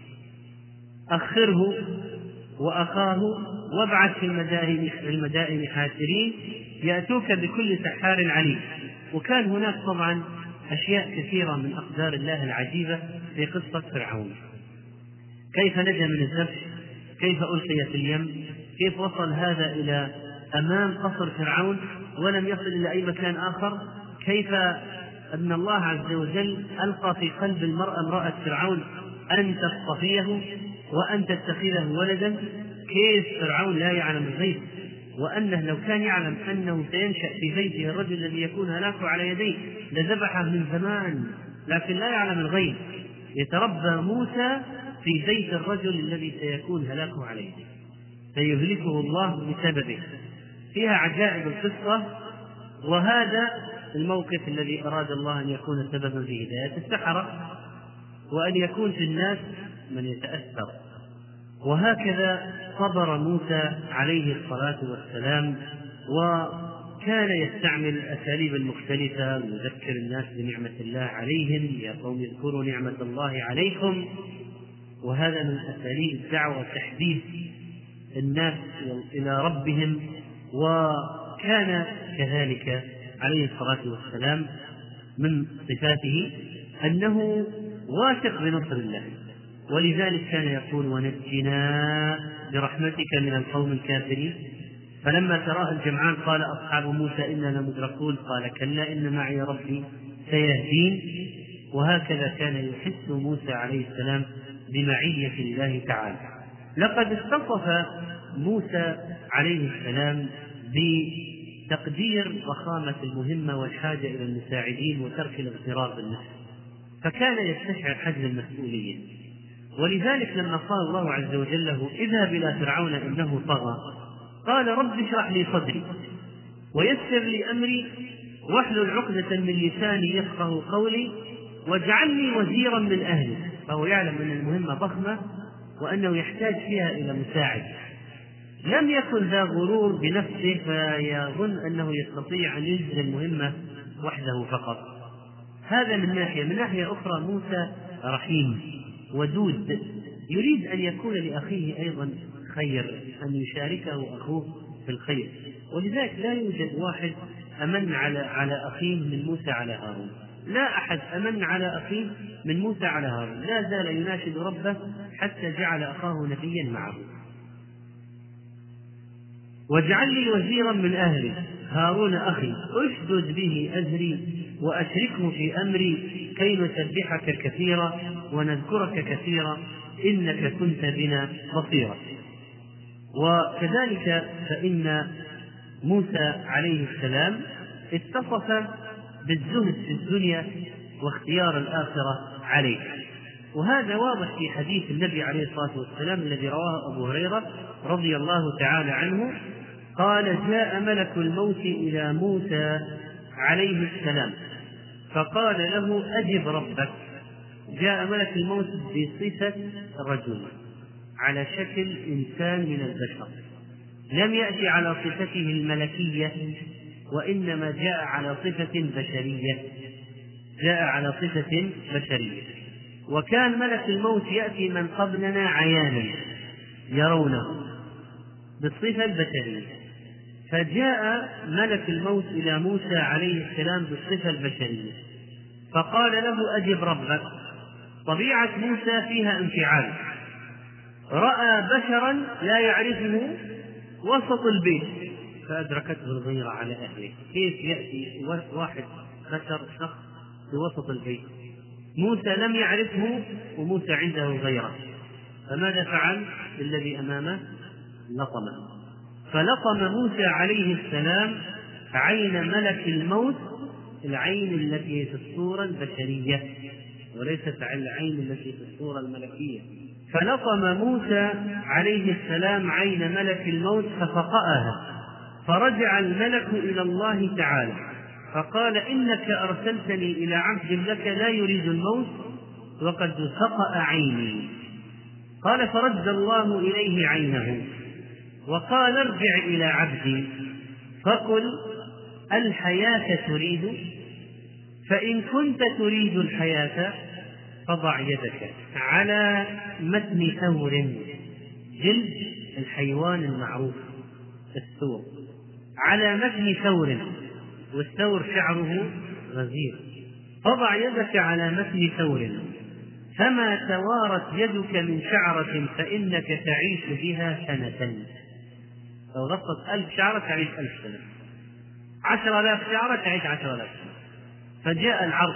أخره وأخاه، وابعث في المدائن, المدائن حاشرين يأتوك بكل سحار عليم. وكان هناك طبعا أشياء كثيرة من أقدار الله العجيبة في قصة فرعون. كيف نجا من الذبح، كيف ألقي في اليم، كيف وصل هذا إلى أمام قصر فرعون ولم يصل إلى أي مكان آخر، كيف أن الله عز وجل ألقى في قلب المرأة امرأة فرعون أن تصطفيه وأن تتخذه ولدا. كيف فرعون لا يعلم الغيب، وأنه لو كان يعلم أنه سينشأ في بيته الرجل الذي يكون هلاكه على يديه لذبحه من زمان، لكن لا يعلم الغيب. يتربى موسى في بيت الرجل الذي سيكون هلاكه على يديه، سيهلكه الله بسببه. فيها عجائب القصة. وهذا الموقف الذي أراد الله أن يكون سببا في هداية السحرة، وأن يكون في الناس من يتأثر. وهكذا صبر موسى عليه الصلاة والسلام كان يستعمل الأساليب المختلفة ويذكر الناس بنعمة الله عليهم: يا قوم اذكروا نعمة الله عليكم. وهذا من أساليب الدعوة تحديث الناس إلى ربهم. وكان كذلك عليه الصلاة والسلام من صفاته أنه واثق بنصر الله، ولذلك كان يقول: ونجنا برحمتك من القوم الكافرين. فلما تراه الجمعان قال أصحاب موسى إننا لمدركون، قال كلا إن معي ربي سيهدين. وهكذا كان يحس موسى عليه السلام بمعية الله تعالى. لقد اتصف موسى عليه السلام بتقدير ضخامة المهمة والحاجة إلى المساعدين وترك الاغترار بالنفس، فكان يستشعر حجم المسؤولية. ولذلك لما قال الله عز وجل له: اذهب إلى فرعون إنه طغى، قال: رب اشرح لي صدري ويسر لي أمري واحلل عقدة من لساني يفقهوا قولي واجعل لي وزيرا من أهلي. فهو يعلم أن المهمة ضخمة وأنه يحتاج فيها إلى مساعد. لم يكن ذا غرور بنفسه فيظن أنه يستطيع أن ينجز المهمة وحده فقط. هذا من ناحية. من ناحية أخرى موسى رحيم ودود، يريد أن يكون لأخيه أيضا خير، أن يشاركه أخوه في الخير. ولذلك لا يوجد واحد أمن على على أخيه من موسى على هارون، لا أحد أمن على أخيه من موسى على هارون. لا زال يناشد ربه حتى جعل أخاه نبيا معه. واجعل لي وزيرا من أهلي هارون أخي أشدد به أزري وأشركه في أمري كي نسبحك كثيرا ونذكرك كثيرا إنك كنت بنا بصيرا. وكذلك فإن موسى عليه السلام اتصف بالزهد في الدنيا واختيار الآخرة عليه، وهذا واضح في حديث النبي عليه الصلاة والسلام الذي رواه أبو هريرة رضي الله تعالى عنه قال: جاء ملك الموت إلى موسى عليه السلام فقال له: أجب ربك. جاء ملك الموت بصفة رجل على شكل إنسان من البشر، لم يأتي على صفته الملكية وإنما جاء على صفة بشرية، جاء على صفة بشرية. وكان ملك الموت يأتي من قبلنا عيانا يرونه بالصفة البشرية، فجاء ملك الموت إلى موسى عليه السلام بالصفة البشرية فقال له: أجب ربك. طبيعة موسى فيها انفعال، رأى بشرا لا يعرفه وسط البيت فأدركته الغيرة على أهله. كيف يأتي واحد بشر شخص في وسط البيت؟ موسى لم يعرفه وموسى عنده غيرة، فماذا فعل بالذي أمامه؟ لطمه. فلطم موسى عليه السلام عين ملك الموت، العين التي في الصورة البشرية وليست العين التي في الصورة الملكية. فلطم موسى عليه السلام عين ملك الموت ففقأها، فرجع الملك إلى الله تعالى فقال: إنك أرسلتني إلى عبد لك لا يريد الموت وقد فقأ عيني. قال: فرد الله إليه عينه وقال: ارجع إلى عبدي فقل: الحياة تريد؟ فإن كنت تريد الحياة فضع يدك على متن ثور، جلد الحيوان المعروف الثور، على متن ثور، والثور شعره غزير، فضع يدك على متن ثور فما توارت يدك من شعرة فإنك تعيش بها سنة. لو غطت ألف شعرة تعيش ألف سنة، عشر آلاف شعرة تعيش عشر آلاف سنة. فجاء العرض،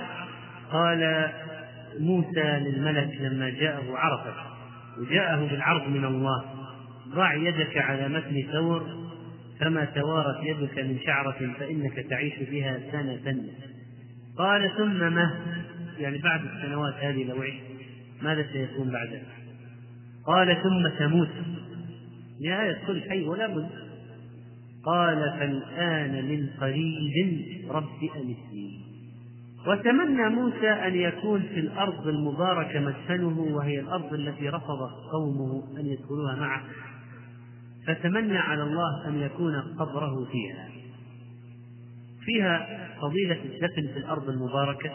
قال موسى للملك لما جاءه عرفه وجاءه بالعرض من الله: ضع يدك على متن ثور فما توارت يدك من شعرة فإنك تعيش بها سنة. قال: ثم ما؟ يعني بعد السنوات هذه لو عشت ماذا سيكون بعدها؟ قال: ثم تموت، نهاية كل حي ولا بد. قال: فالآن من قريب رب أنسني. وتمنى موسى أن يكون في الأرض المباركة مسكنه، وهي الأرض التي رفض قومه أن يدخلوها معه، فتمنى على الله أن يكون قبره فيها. فيها فضيلة الدفن في الأرض المباركة.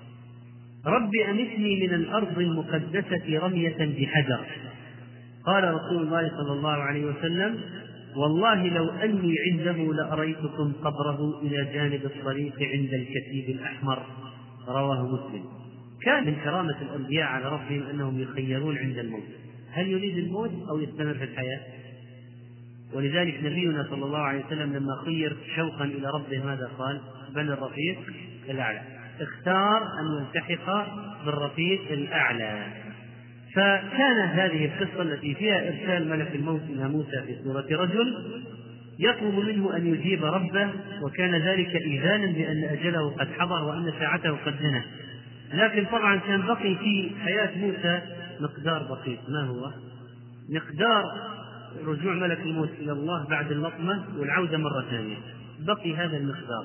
رب أمتني من الأرض المقدسة رمية بحجر. قال رسول الله صلى الله عليه وسلم: والله لو أني عنده لأريتكم قبره إلى جانب الطريق عند الكثيب الأحمر. رواه مسلم. كان من كرامة الأنبياء على ربهم أنهم يخيرون عند الموت، هل يريد الموت أو يستمر في الحياة؟ ولذلك نبينا صلى الله عليه وسلم لما خير شوقا إلى ربه ماذا قال؟ بل الرفيق الأعلى. اختار أن يلتحق بالرفيق الأعلى. فكان هذه القصة التي فيها إرسال ملك الموت إلى موسى في صورة رجل يطلب منه أن يجيب ربه، وكان ذلك إذانا بأن أجله قد حضر وأن ساعته قد جنت. لكن طبعا كان بقي في حياة موسى مقدار بسيط. ما هو؟ مقدار رجوع ملك الموت إلى الله بعد اللطمة والعودة مرة ثانية، بقي هذا المقدار.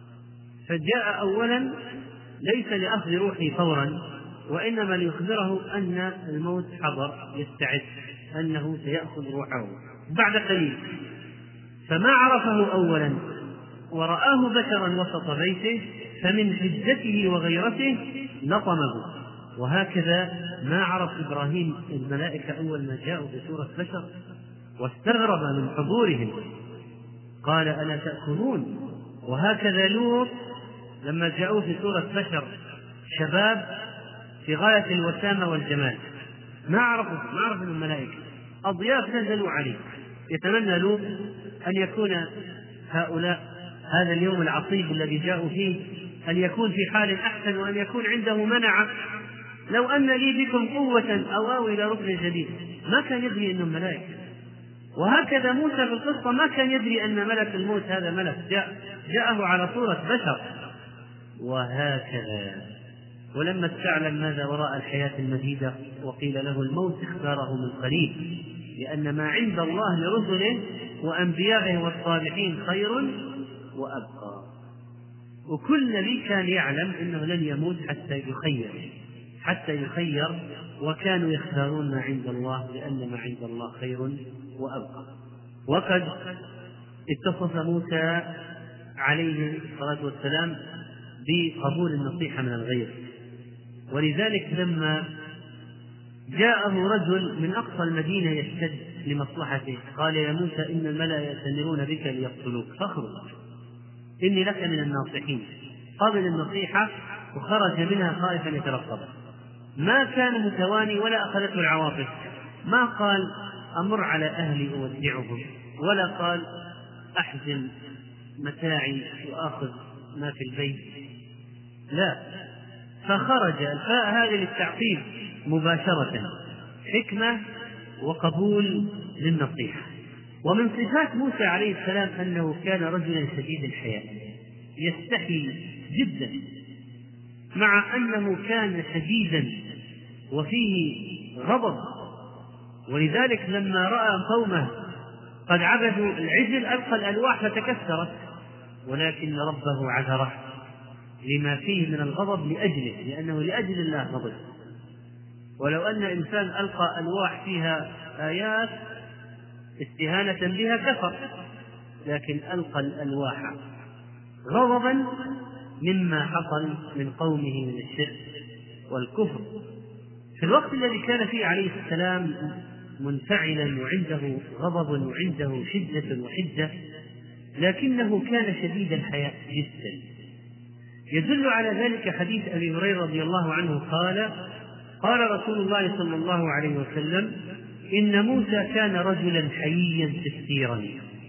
فجاء أولا ليس لأخذ روحه فورا، وإنما ليخبره أن الموت حضر، يستعد أنه سيأخذ روحه بعد قليل. فما عرفه أولا ورآه بشرا وسط بيته، فمن حجته وغيرته لطمه. وهكذا ما عرف إبراهيم الملائكة أول ما جاءوا بصورة بشر واستغرب من حضورهم، قال: ألا تأكلون؟ وهكذا لوط لما جاءوا في صورة بشر شباب في غاية الوسامة والجمال، ما عرفوا ما عرفوا الملائكة. أضياف نزلوا عليه. يتمنى لوط أن يكون هؤلاء هذا اليوم العصيب الذي جاءوا فيه أن يكون في حال أحسن، وأن يكون عنده منعة. لو أن لي بكم قوة أو آوي إلى ركن جديد. ما كان يدري أنهم ملائكة. وهكذا موسى في القصة ما كان يدري أن ملك الموت هذا ملك جاء جاءه على صورة بشر. وهكذا ولما استعلم ماذا وراء الحياة المديدة وقيل له الموت اختاره من قريب، لأن ما عند الله لرسله وأنبيائه والصالحين خير وأبقى. وكل نبي كان يعلم أنه لن يموت حتى يخير حتى يخير وكانوا يختارون ما عند الله، لأن ما عند الله خير وأبقى. وقد اتصف موسى عليه الصلاة والسلام بقبول النصيحة من الغير، ولذلك لما جاءه رجل من أقصى المدينة يشتد لمصلحته قال: يا موسى إن الملأ يأتمرون بك ليقتلوك فاخرج إني لك من الناصحين. قبل النصيحة وخرج منها خائفا يترقب. ما كان متواني ولا أخذته العواطف. ما قال أمر على أهلي أودعهم، ولا قال أحزن متاعي وآخذ ما في البيت، لا، فخرج. الفاء هذه للتعقيب مباشرة، حكمة وقبول للنصيحة. ومن صفات موسى عليه السلام أنه كان رجلا شديد الحياء، يستحي جدا، مع أنه كان شديدا وفيه غضب. ولذلك لما رأى قومه قد عبدوا العجل ألقى الألواح فتكسرت، ولكن ربه عذره لما فيه من الغضب لأجله، لأنه لأجل الله غضب. ولو أن إنسان ألقى ألواح فيها آيات استهانة بها كفر، لكن ألقى الألواح غضبا مما حصل من قومه من الشرك والكفر في الوقت الذي كان فيه عليه السلام منفعلا وعنده غضب وعنده شدة وحدة، لكنه كان شديد الحياء جدا. يدل على ذلك حديث أبي هريرة رضي الله عنه قال: قال رسول الله صلى الله عليه وسلم: إن موسى كان رجلا حييا كثيرا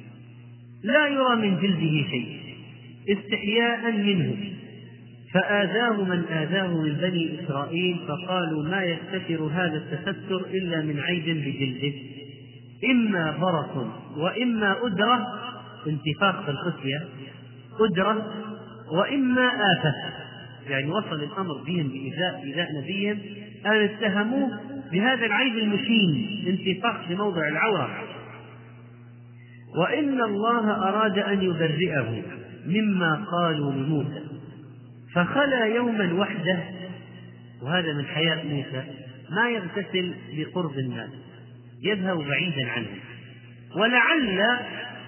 لا يرى من جلده شيء استحياء منه، فآذاه من آذاه من بني إسرائيل، فقالوا: ما يستتر هذا التستر إلا من عيب بجلده، إما برص وإما أدرة، انتفاخ في الخصية أدرة، وإما آفة. يعني وصل الأمر بهم بإيذاء إيذاء نبيهم أن اتهموه بهذا العيب المشين، انتفاخ في موضع العورة. وإن الله أراد أن يبرئه مما قالوا لموسى، فخلى يوما وحده. وهذا من حياء موسى، ما يغتسل بقرب الناس، يذهب بعيدا عنه. ولعل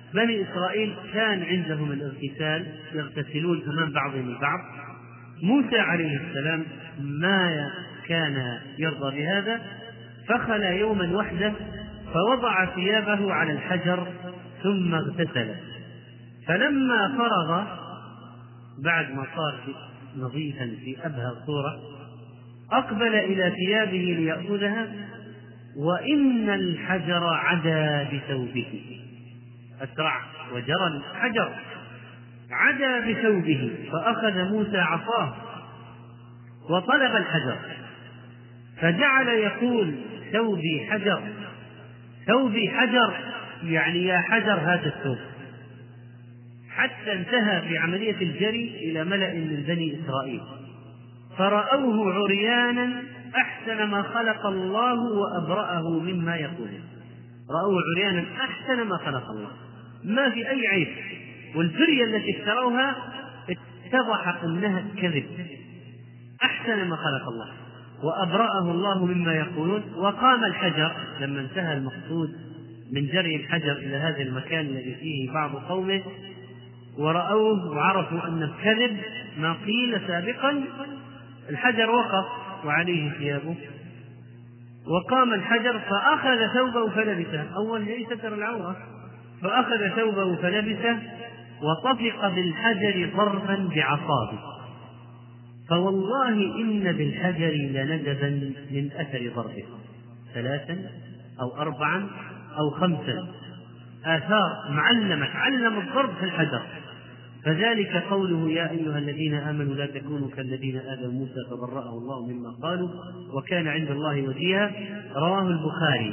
بني إسرائيل كان عندهم الاغتسال، يغتسلون أمام بعضهم البعض. موسى عليه السلام ما كان يرضى بهذا، فخلى يوما وحده فوضع ثيابه على الحجر ثم اغتسل. فلما فرغ بعد ما صار نظيفا في أبهى صورة أقبل إلى ثيابه ليأخذها، وإن الحجر عدا بثوبه، أسرع وجرى الحجر عدا بثوبه، فأخذ موسى عصاه وطلب الحجر، فجعل يقول ثوبي حجر ثوبي حجر، يعني يا حجر هذا الثوب، حتى انتهى في عملية الجري إلى ملأ من بني إسرائيل فرأوه عريانا أحسن ما خلق الله وأبرأه مما يقول. رأوه عريانا أحسن ما خلق الله، ما في أي عيب، والفرية التي اشتروها اتضح أنها كذب، أحسن ما خلق الله وأبرأه الله مما يقولون. وقام الحجر لما انتهى المقصود من جري الحجر إلى هذا المكان الذي فيه بعض قومه ورأوه وعرفوا أن الكذب ما قيل سابقا، الحجر وقف وعليه ثيابه، وقام الحجر فأخذ ثوبه فلبسه، أول شيء ستر العورة، فأخذ ثوبه فلبسه وطفق بالحجر ضربا بعصاه، فوالله إن بالحجر لندبا من أثر ضربه، ثلاثا أو أربعا أو خمسا، آثار معلمة، علم الضرب في الحجر. فذلك قوله يا أيها الذين آمنوا لا تكونوا كالذين آذوا موسى فبرأه الله مما قالوا وكان عند الله وجيها، رواه البخاري.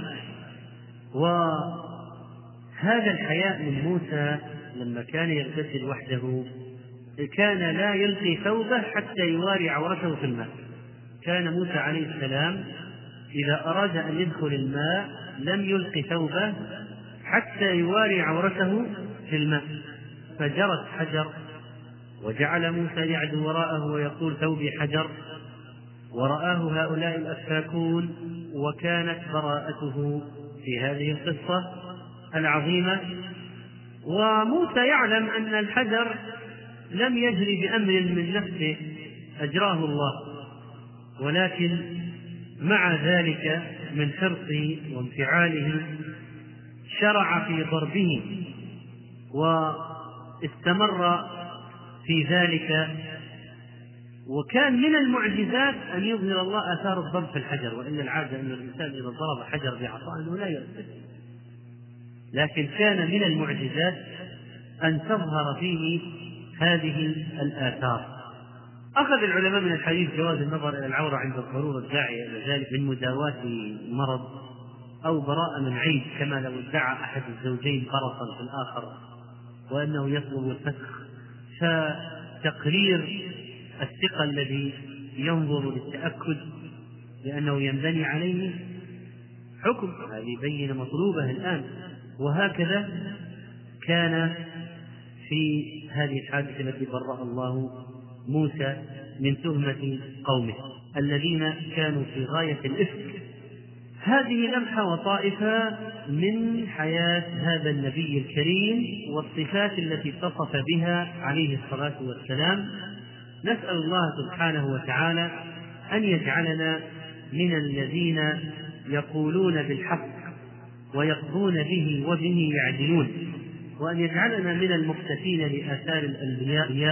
وهذا الحياء من موسى لما كان يغتسل وحده كان لا يلقي ثوبه حتى يواري عورته في الماء. كان موسى عليه السلام إذا أراد أن يدخل الماء لم يلقي ثوبه حتى يواري عورته في الماء، فجرت حجر وجعل موسى يعدو وراءه ويقول ثوبي حجر، ورآه هؤلاء الأفاكون، وكانت براءته في هذه القصة العظيمة. وموسى يعلم أن الحجر لم يجري بأمر من نفسه أجراه الله، ولكن مع ذلك من حرصه وانفعاله شرع في ضربه واستمر في ذلك. وكان من المعجزات أن يظهر الله آثار الضرب في الحجر، وإن العادة أن الإنسان إذا ضرب حجر بعصا أنه لا يؤثر، لكن كان من المعجزات أن تظهر فيه هذه الآثار. أخذ العلماء من الحديث جواز النظر إلى العورة عند الضرورة الداعية إلى ذلك من مداواة مرض أو براءة من عيب، كما لو ادعى أحد الزوجين برصا في الآخر وأنه يطلب الفسخ، فتقرير الثقة الذي ينظر للتأكد لأنه ينبني عليه حكم، هذه بينة مطلوبة الآن. وهكذا كان في هذه الحادثة التي برأ الله موسى من تهمة قومه الذين كانوا في غاية الإفك. هذه لمحة وطائفة من حياة هذا النبي الكريم والصفات التي اتصف بها عليه الصلاة والسلام. نسأل الله سبحانه وتعالى أن يجعلنا من الذين يقولون بالحق ويقضون به وبه يعدلون، وأن يجعلنا من المقتفين لآثار الأنبياء